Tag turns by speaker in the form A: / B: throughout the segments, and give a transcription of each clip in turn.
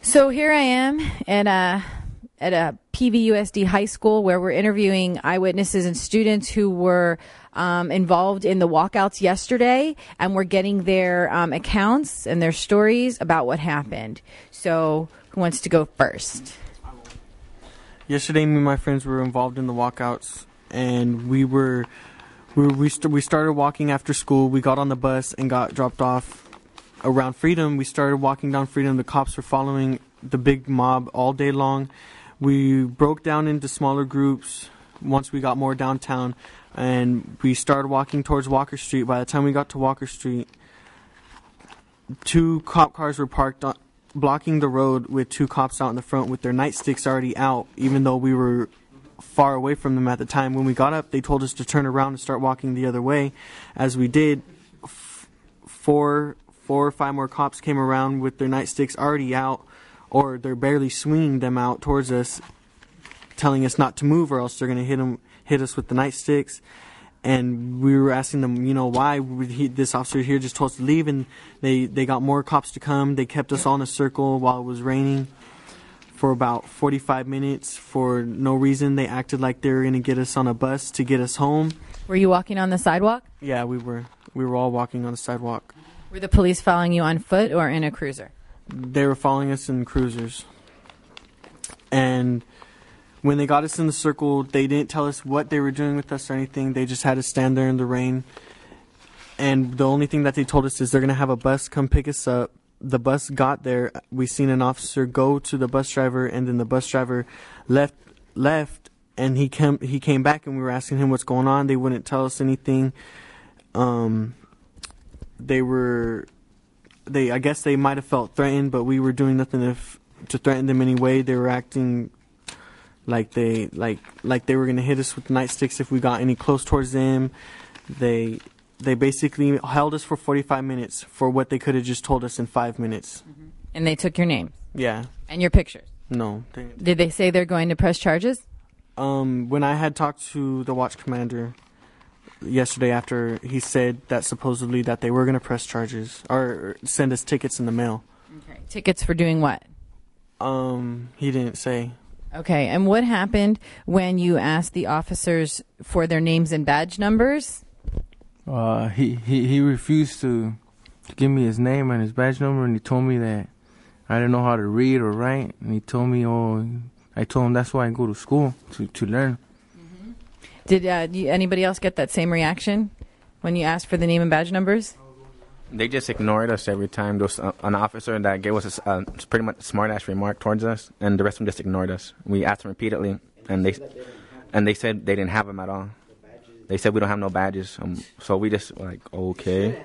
A: So here I am at a PVUSD high school where we're interviewing eyewitnesses and students who were involved in the walkouts yesterday, and we're getting their accounts and their stories about what happened. So who wants to go first?
B: Yesterday, me and my friends were involved in the walkouts, and we started walking after school. We got on the bus and got dropped off around Freedom. We started walking down Freedom. The cops were following the big mob all day long. We broke down into smaller groups once we got more downtown, and we started walking towards Walker Street. By the time we got to Walker Street, 2 cop cars were parked blocking the road with 2 cops out in the front with their nightsticks already out, even though we were far away from them at the time. When we got up, they told us to turn around and start walking the other way. As we did, 4 or 5 more cops came around with their nightsticks already out, or they're barely swinging them out towards us, telling us not to move or else they're going to hit us with the nightsticks. And we were asking them, why this officer here just told us to leave, and they got more cops to come. They kept us all in a circle while it was raining for about 45 minutes for no reason. They acted like they were going to get us on a bus to get us home.
A: Were you walking on the sidewalk?
B: Yeah, we were. We were all walking on the sidewalk.
A: Were the police following you on foot or in a cruiser?
B: They were following us in cruisers. And when they got us in the circle, they didn't tell us what they were doing with us or anything. They just had us stand there in the rain. And the only thing that they told us is they're going to have a bus come pick us up. The bus got there. We seen an officer go to the bus driver, and then the bus driver left, and he came back, and we were asking him what's going on. They wouldn't tell us anything. I guess they might have felt threatened, but we were doing nothing to threaten them anyway. They were acting like they were gonna hit us with nightsticks if we got any close towards them. They basically held us for 45 minutes for what they could have just told us in 5 minutes.
A: Mm-hmm. And they took your name?
B: Yeah.
A: And your pictures?
B: No.
A: Did they say they're going to press charges?
B: When I had talked to the watch commander yesterday after, he said that supposedly that they were going to press charges or send us tickets in the mail.
A: Okay. Tickets for doing what?
B: He didn't say. Okay.
A: And what happened when you asked the officers for their names and badge numbers?
C: He refused to give me his name and his badge number, and he told me that I didn't know how to read or write. And he told me, I told him that's why I go to school, to learn.
A: Mm-hmm. Did anybody else get that same reaction when you asked for the name and badge numbers?
D: They just ignored us every time. There was an officer that gave us a pretty much smart-ass remark towards us, and the rest of them just ignored us. We asked them repeatedly, and they said they didn't have them at all. They said we don't have no badges, so we just like, okay.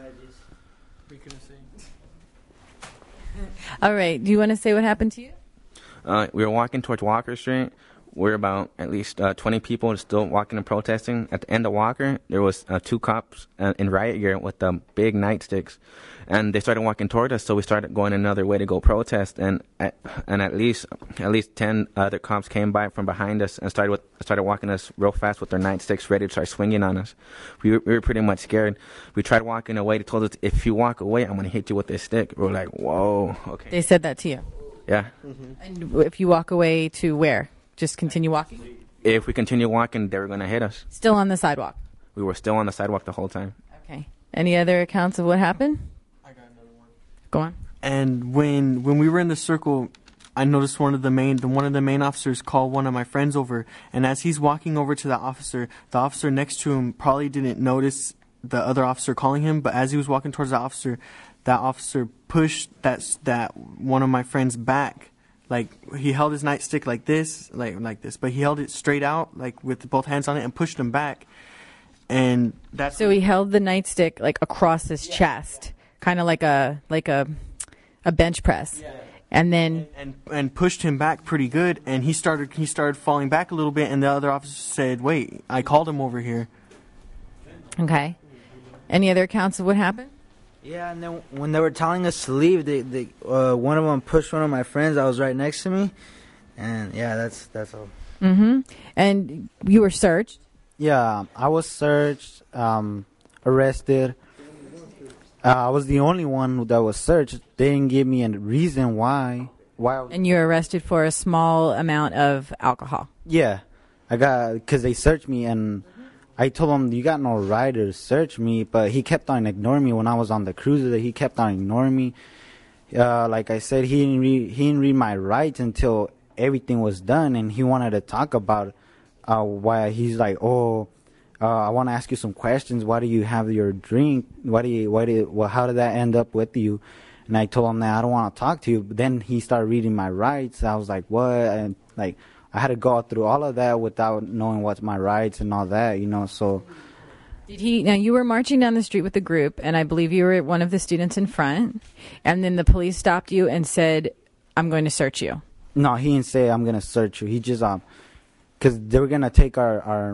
A: All right. Do you want to say what happened to you?
D: We were walking towards Walker Street. We're about at least 20 people still walking and protesting. At the end of Walker, there was 2 cops in riot gear with big nightsticks, and they started walking toward us. So we started going another way to go protest, and at least 10 other cops came by from behind us and started walking us real fast with their nightsticks, ready to start swinging on us. We were pretty much scared. We tried walking away. They told us, "If you walk away, I'm gonna hit you with this stick." We were like, "Whoa, okay."
A: They said that to you.
D: Yeah.
A: Mm-hmm. And if you walk away to where? Just continue walking?
D: If we continue walking, they were going to hit us.
A: Still on the sidewalk?
D: We were still on the sidewalk the whole time.
A: Okay. Any other accounts of what happened?
B: I got another one.
A: Go on.
B: And when we were in the circle, I noticed one of the main officers called one of my friends over, and as he's walking over to the officer next to him probably didn't notice the other officer calling him, but as he was walking towards that officer pushed that one of my friends back. Like, he held his nightstick like this, like this, but he held it straight out, like, with both hands on it, and pushed him back. And that's...
A: So he held the nightstick, like, across his chest, kind of like a bench press. Yeah. And then...
B: And pushed him back pretty good, and he started falling back a little bit, and the other officer said, "Wait, I called him over here."
A: Okay. Any other accounts of what happened?
E: Yeah, and then when they were telling us to leave, they one of them pushed one of my friends that was right next to me, and yeah, that's all.
A: Mm-hmm. And you were searched?
E: Yeah, I was searched, arrested. I was the only one that was searched. They didn't give me a reason why
A: And you were arrested for a small amount of alcohol.
E: Yeah, because they searched me, and I told him, you got no right to search me, but he kept on ignoring me when I was on the cruiser. He kept on ignoring me. Like I said, he didn't read my rights until everything was done, and he wanted to talk about why he's like, I want to ask you some questions. Why do you have your drink? How did that end up with you? And I told him that I don't want to talk to you. But then he started reading my rights. I was like, what? And like, I had to go through all of that without knowing what's my rights and all that, so.
A: Now you were marching down the street with a group, and I believe you were one of the students in front, and then the police stopped you and said, I'm going to search you.
E: No, he didn't say I'm going to search you. He just, because they were going to take our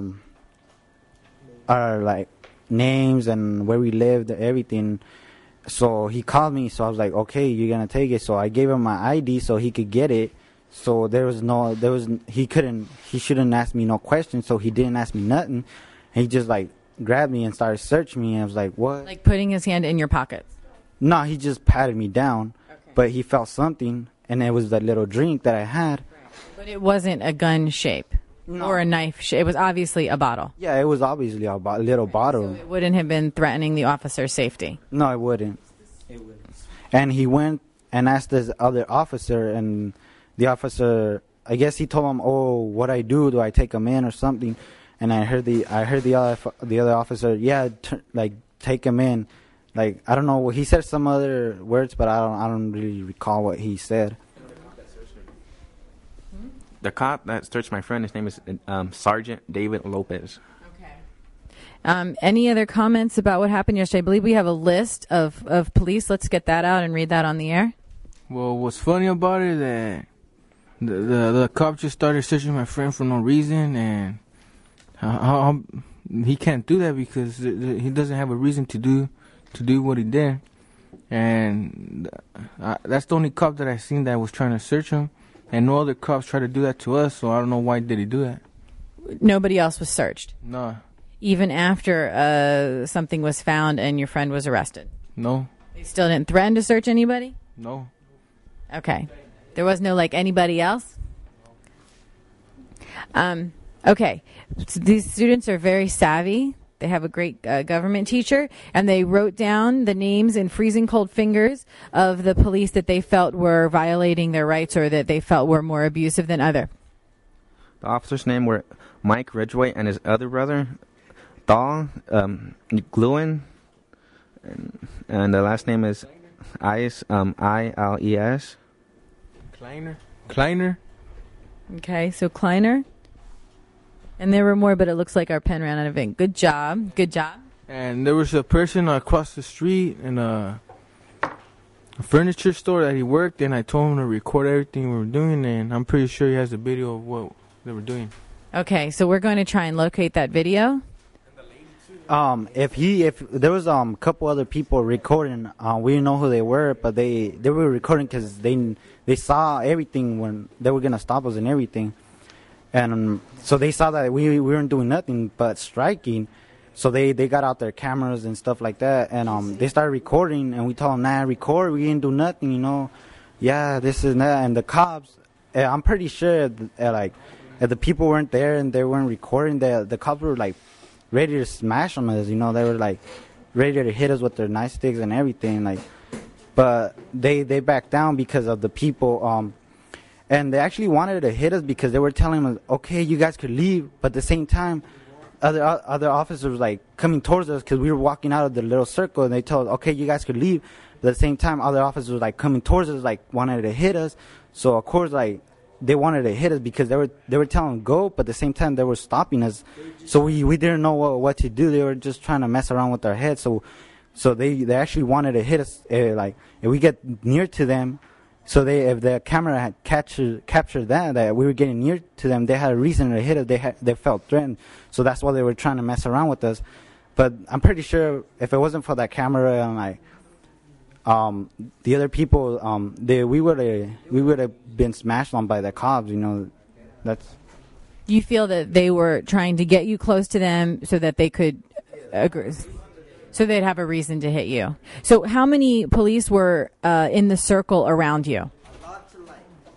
E: like names and where we lived, everything. So he called me, so I was like, okay, you're going to take it. So I gave him my ID so he could get it. So he shouldn't ask me no questions, so he didn't ask me nothing. And he just like grabbed me and started searching me, and I was like, what?
A: Like putting his hand in your pockets?
E: No, he just patted me down, but he felt something, and it was that little drink that I had.
A: But it wasn't a gun shape or a knife shape. It was obviously a bottle.
E: Yeah, it was obviously a little bottle.
A: So it wouldn't have been threatening the officer's safety?
E: No, it wouldn't. And he went and asked this other officer, and the officer, I guess he told him, what I do? Do I take him in or something? And I heard the other officer, take him in. Like, I don't know, he said some other words, but I don't really recall what he said.
D: The cop that searched my friend, his name is Sergeant David Lopez.
A: Okay. Any other comments about what happened yesterday? I believe we have a list of police. Let's get that out and read that on the air.
C: Well, what's funny about it is that the cop just started searching my friend for no reason, and he can't do that because he doesn't have a reason to do what he did. And that's the only cop that I seen that was trying to search him, and no other cops tried to do that to us, so I don't know why did he do that.
A: Nobody else was searched?
C: No.
A: Even after something was found and your friend was arrested?
C: No.
A: They still didn't threaten to search anybody?
C: No.
A: Okay. There was no, anybody else? Okay. So these students are very savvy. They have a great government teacher, and they wrote down the names in freezing cold fingers of the police that they felt were violating their rights or that they felt were more abusive than other.
D: The officers' name were Mike Ridgway and his other brother, Dahl Gluin, and the last name is Iles, Iles.
C: Kleiner.
A: Okay, so Kleiner. And there were more, but it looks like our pen ran out of ink. Good job.
C: And there was a person across the street in a furniture store that he worked, and I told him to record everything we were doing, and I'm pretty sure he has a video of what they were doing.
A: Okay, so we're going to try and locate that video.
E: If there was a couple other people recording, we didn't know who they were, but they were recording because they saw everything when they were gonna stop us and everything, and so they saw that we weren't doing nothing but striking, so they got out their cameras and stuff like that, and they started recording, and we told them, nah, record, we didn't do nothing, yeah, this is that, and the cops, I'm pretty sure if the people weren't there and they weren't recording, the cops were ready to smash on us, they were ready to hit us with their nightsticks and everything, but they backed down because of the people, and they actually wanted to hit us because they were telling us, okay, you guys could leave, but at the same time, other officers were coming towards us because we were walking out of the little circle, and they told us, okay, you guys could leave, but at the same time, other officers were coming towards us, wanted to hit us, so of course, they wanted to hit us because they were telling them go, but at the same time they were stopping us. So we didn't know what to do. They were just trying to mess around with our heads. So they actually wanted to hit us. If we get near to them, so if the camera had captured that we were getting near to them, they had a reason to hit us. They felt threatened. So that's why they were trying to mess around with us. But I'm pretty sure if it wasn't for that camera and the other people, we would have been smashed on by the cops. That's.
A: You feel that they were trying to get you close to them so that they could agree, so they'd have a reason to hit you. So how many police were in the circle around you?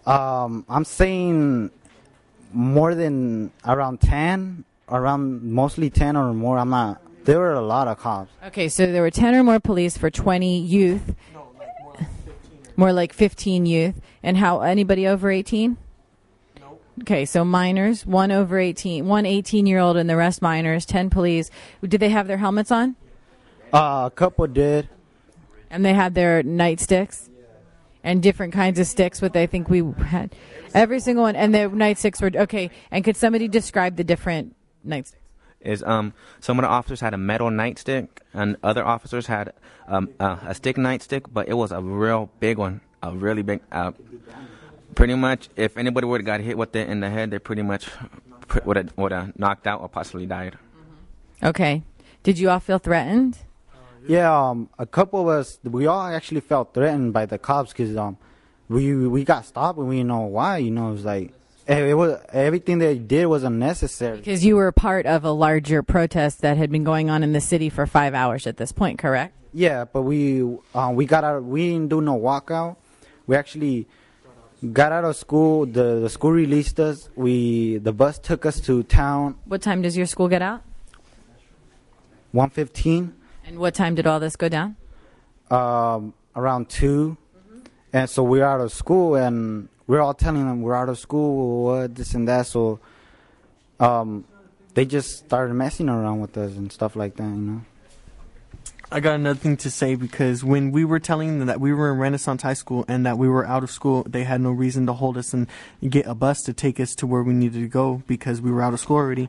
E: I'm saying more than around 10, around mostly 10 or more. I'm not. There were a lot of cops.
A: Okay, so there were 10 or more police for 20 youth.
B: No, like more like 15.
A: More like 15 youth. And how, anybody over 18?
B: Nope.
A: Okay, so minors, one over 18, one 18-year-old and the rest minors, 10 police. Did they have their helmets on?
E: A couple did.
A: And they had their nightsticks? And different kinds of sticks, what I think we had. Every single one. And the nightsticks were, okay. And could somebody describe the different nightsticks?
D: Some of the officers had a metal nightstick, and other officers had a stick nightstick, but it was a real big one, a really big. Pretty much, if anybody would have got hit with it in the head, they pretty much would have knocked out or possibly died.
A: Okay. Did you all feel threatened?
E: Yeah, a couple of us, we all actually felt threatened by the cops because we got stopped and we didn't know why. You know, it was like it was everything they did was unnecessary.
A: Because you were part of a larger protest that had been going on in the city for 5 hours at this point, correct?
E: Yeah, but we got out. We didn't do no walkout. We actually got out of school. The school released us. The bus took us to town.
A: What time does your school get out?
E: 1:15.
A: And what time did all this go down?
E: Around 2. And so we're out of school, and we're all telling them we're out of school, what, this and that. So they just started messing around with us and stuff like that, you know.
B: I got another thing to say, because when we were telling them that we were in Renaissance High School and that we were out of school, they had no reason to hold us and get a bus to take us to where we needed to go because we were out of school already.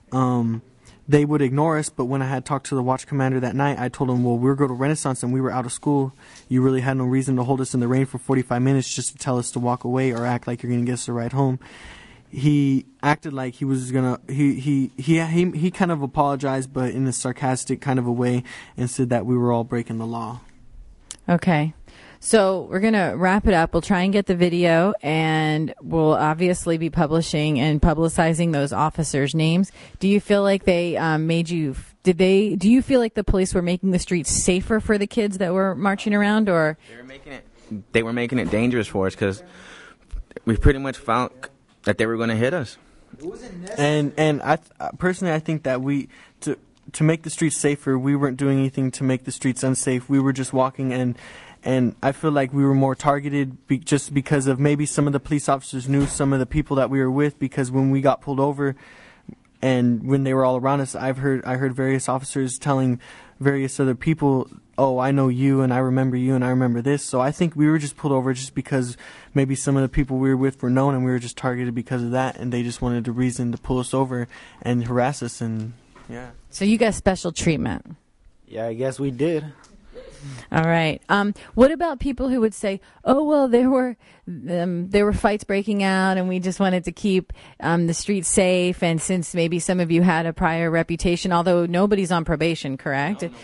B: They would ignore us, but when I had talked to the watch commander that night, I told him, well, we were going to Renaissance and we were out of school. You really had no reason to hold us in the rain for 45 minutes just to tell us to walk away or act like you're going to get us a ride home. He acted like he was gonna. He kind of apologized, but in a sarcastic kind of a way, and said that we were all breaking the law.
A: Okay. So we're going to wrap it up. We'll try and get the video, and we'll obviously be publishing and publicizing those officers' names. Do you feel like they made you... do you feel like the police were making the streets safer for the kids that were marching around, or...
D: They were making it dangerous for us because we pretty much found that they were going to hit us.
B: And I personally, I think that to make the streets safer, we weren't doing anything to make the streets unsafe. We were just walking, and I feel like we were more targeted just because of maybe some of the police officers knew some of the people that we were with, because when we got pulled over and when they were all around us, I heard various officers telling various other people, oh, I know you and I remember you and I remember this. So I think we were just pulled over just because maybe some of the people we were with were known and we were just targeted because of that, and they just wanted a reason to pull us over and harass us. And yeah. So
A: you got special treatment.
E: Yeah, I guess we did.
A: All right. What about people who would say, "Oh, well, there were fights breaking out, and we just wanted to keep the streets safe." And since maybe some of you had a prior reputation, although nobody's on probation, correct? No,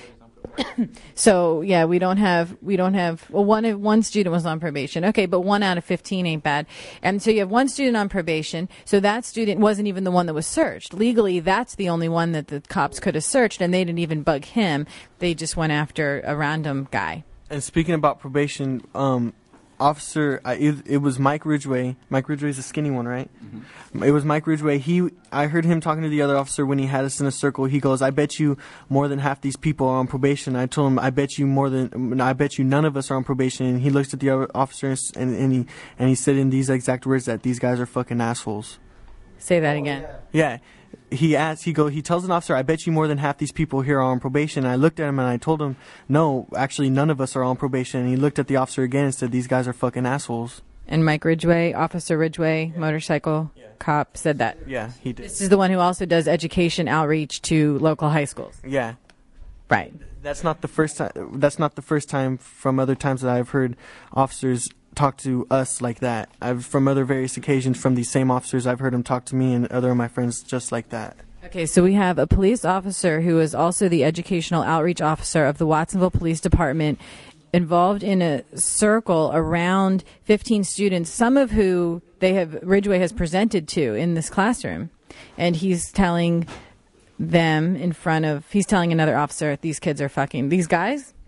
A: so yeah, we don't have. Well, one student was on probation. Okay, but 1 out of 15 ain't bad. And so you have one student on probation. So that student wasn't even the one that was searched. Legally, that's the only one that the cops could have searched, and they didn't even bug him. They just went after a random guy.
B: And speaking about probation, officer, it was Mike Ridgway. Mike Ridgway's the skinny one, right? Mm-hmm. It was Mike Ridgway. I heard him talking to the other officer when he had us in a circle. He goes, "I bet you more than half these people are on probation." I told him, I bet you none of us are on probation." And he looked at the other officer and he said in these exact words that these guys are fucking assholes.
A: Say that again.
B: Yeah. He tells an officer, "I bet you more than half these people here are on probation." And I looked at him and I told him, "No, actually none of us are on probation." And he looked at the officer again and said, "These guys are fucking assholes."
A: And Mike Ridgway, Officer Ridgway, motorcycle cop, said that.
B: Yeah, he did.
A: This is the one who also does education outreach to local high schools.
B: Yeah.
A: Right.
B: That's not the first time. That's not the first time from other times that I've heard officers talk to us like that. From other various occasions from these same officers, I've heard them talk to me and other of my friends just like that.
A: Okay, so we have a police officer who is also the educational outreach officer of the Watsonville Police Department, involved in a circle around 15 students, some of who Ridgway has presented to in this classroom. And he's telling them he's telling another officer, these kids are fucking, these guys?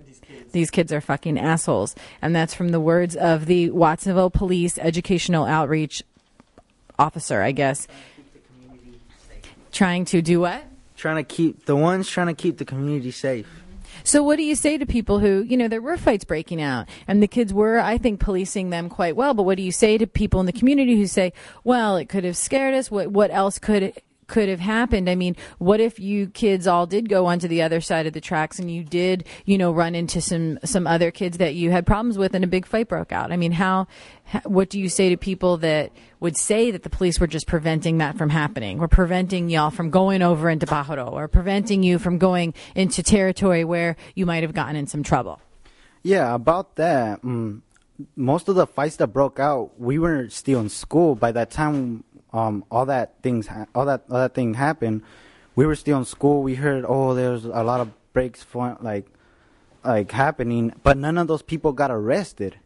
A: These kids are fucking assholes. And that's from the words of the Watsonville Police Educational Outreach Officer, I guess. Trying to do what?
E: Trying to keep the community safe.
A: So what do you say to people who, there were fights breaking out and the kids were, I think, policing them quite well. But what do you say to people in the community who say, well, it could have scared us. What else could have happened? I mean, what if you kids all did go onto the other side of the tracks and you did, run into some other kids that you had problems with and a big fight broke out? I mean, what do you say to people that would say that the police were just preventing that from happening? Or preventing y'all from going over into Pajaro, or preventing you from going into territory where you might have gotten in some trouble?
E: Yeah, about that. Most of the fights that broke out, we were still in school. By that time, all that thing happened. We were still in school. We heard, there's a lot of breaks like happening, but none of those people got arrested.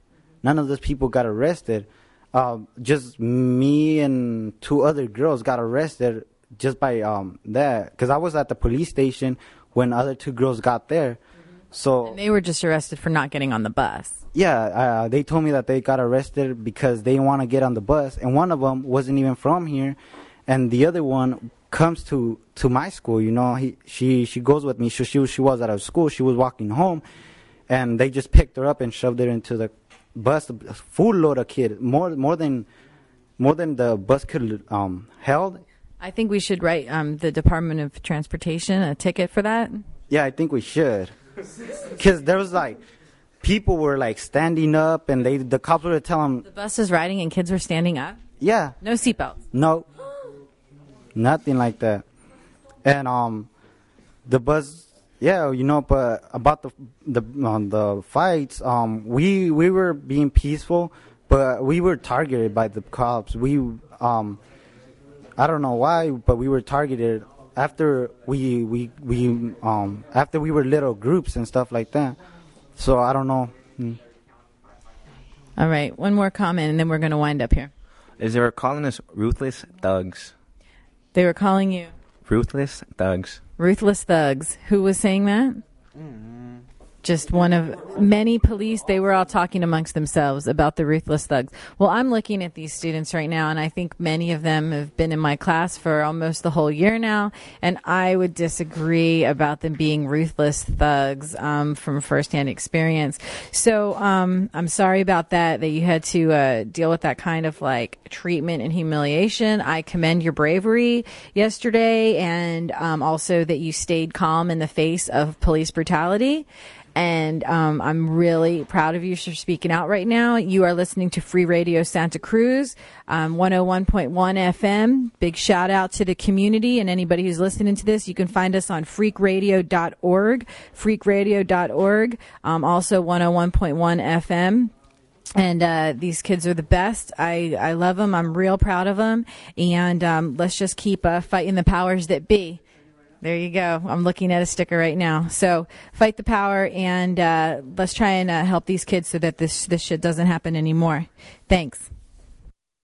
E: Just me and two other girls got arrested just by that, because I was at the police station when other two girls got there. So
A: and they were just arrested for not getting on the bus.
E: Yeah, they told me that they got arrested because they want to get on the bus, and one of them wasn't even from here, and the other one comes to my school. She goes with me. She was out of school. She was walking home, and they just picked her up and shoved her into the bus, a full load of kids, more than the bus could held.
A: I think we should write the Department of Transportation a ticket for that.
E: Yeah, I think we should, because there was people were standing up, and the cops were telling them
A: the bus was riding and kids were standing up.
E: Yeah,
A: no seatbelts.
E: No, nothing like that. And the bus. Yeah, but about the fights, we were being peaceful, but we were targeted by the cops. I don't know why, but we were targeted after we were little groups and stuff like that. So I don't know.
A: All right, one more comment, and then we're going to wind up here.
D: They were calling us ruthless thugs.
A: They were calling you
D: ruthless thugs.
A: Ruthless thugs. Who was saying that? Just one of many police. They were all talking amongst themselves about the ruthless thugs. Well, I'm looking at these students right now, and I think many of them have been in my class for almost the whole year now, and I would disagree about them being ruthless thugs from firsthand experience. So I'm sorry about that you had to deal with that kind of treatment and humiliation. I commend your bravery yesterday, and also that you stayed calm in the face of police brutality. And I'm really proud of you for speaking out right now. You are listening to Free Radio Santa Cruz, 101.1 FM. Big shout out to the community and anybody who's listening to this. You can find us on freakradio.org, freakradio.org, also 101.1 FM. And these kids are the best. I love them. I'm real proud of them. And let's just keep fighting the powers that be. There you go. I'm looking at a sticker right now. So fight the power, and let's try and help these kids so that this shit doesn't happen anymore. Thanks.